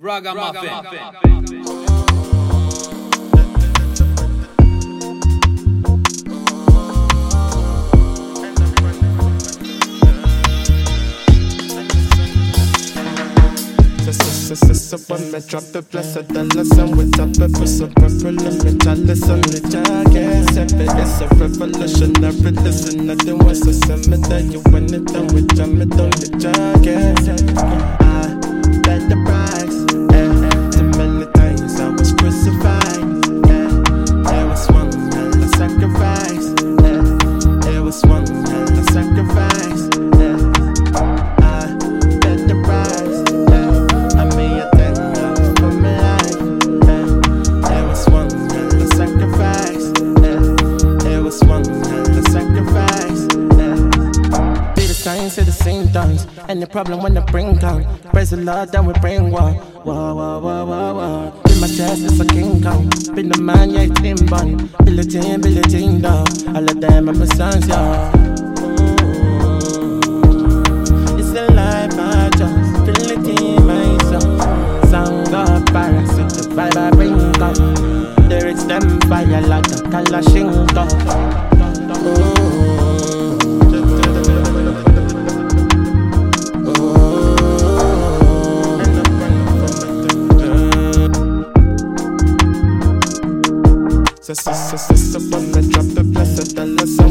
So when me drop the blessed dollars and we top it for some purple and me chalice on the jacket. It's a revolutionary, listen, nothing was a summer that you win it and we jam it on the jacket. I paid the price, too many times I was crucified. It was one hell of sacrifice. It was one hell of sacrifice. I paid the price. I made a thing for my life. It was one hell of sacrifice. It was one hell of sacrifice. Be the science at the same times. Any problem when the bring out. Praise the Lord, then we bring war. In my chest, it's a King Kong. Been the man, yeah, it's him bun. Billie Jean, dog. All of them are my sons, yeah. It's a life I just feel it in my soul. Song of parasite, the vibe I bring up. Lyrics them fire like a Kalashnikov. So when I drop the blessed dollars